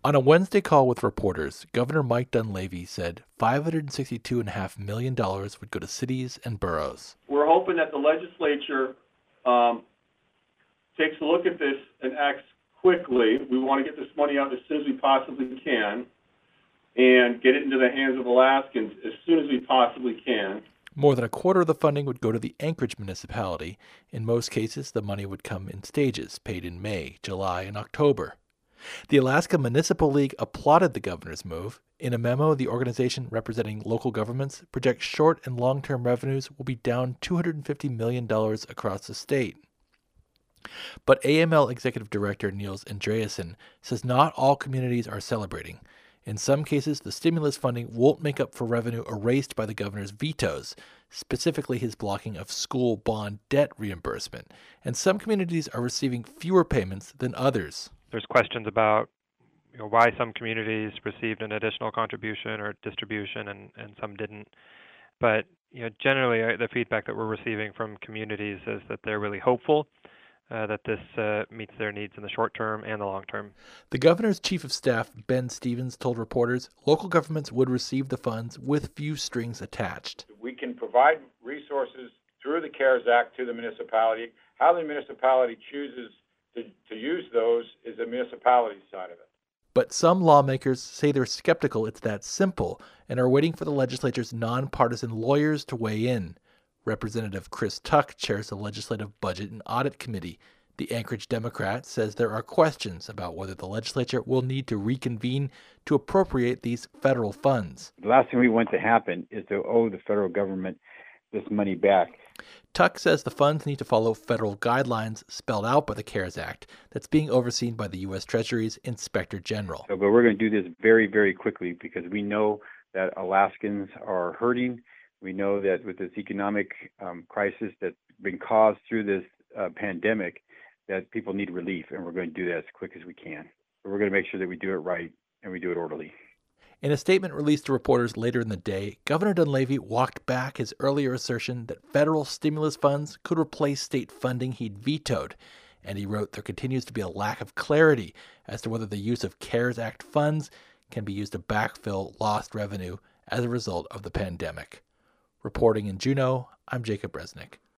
On a Wednesday call with reporters, Governor Mike Dunleavy said $562.5 million would go to cities and boroughs. We're hoping that the legislature takes a look at this and acts quickly. We want to get this money out as soon as we possibly can and get it into the hands of Alaskans as soon as we possibly can. More than a quarter of the funding would go to the Anchorage municipality. In most cases, the money would come in stages, paid in May, July, and October. The Alaska Municipal League applauded the governor's move. In a memo, the organization representing local governments projects short and long-term revenues will be down $250 million across the state. But AML Executive Director Niels Andreasen says not all communities are celebrating. In some cases, the stimulus funding won't make up for revenue erased by the governor's vetoes, specifically his blocking of school bond debt reimbursement, and some communities are receiving fewer payments than others. There's questions about why some communities received an additional contribution or distribution and some didn't. But generally, the feedback that we're receiving from communities is that they're really hopeful that this meets their needs in the short term and the long term. The governor's chief of staff, Ben Stevens, told reporters local governments would receive the funds with few strings attached. We can provide resources through the CARES Act to the municipality. How the municipality chooses to use those is the municipality's side of it. But some lawmakers say they're skeptical it's that simple and are waiting for the legislature's nonpartisan lawyers to weigh in. Representative Chris Tuck chairs the Legislative Budget and Audit Committee. The Anchorage Democrat says there are questions about whether the legislature will need to reconvene to appropriate these federal funds. The last thing we want to happen is to owe the federal government this money back. Tuck says the funds need to follow federal guidelines spelled out by the CARES Act that's being overseen by the U.S. Treasury's Inspector General. But we're going to do this very, very quickly because we know that Alaskans are hurting. We know that with this economic crisis that's been caused through this pandemic, that people need relief, and we're going to do that as quick as we can. But we're going to make sure that we do it right and we do it orderly. In a statement released to reporters later in the day, Governor Dunleavy walked back his earlier assertion that federal stimulus funds could replace state funding he'd vetoed. And he wrote there continues to be a lack of clarity as to whether the use of CARES Act funds can be used to backfill lost revenue as a result of the pandemic. Reporting in Juneau, I'm Jacob Resnick.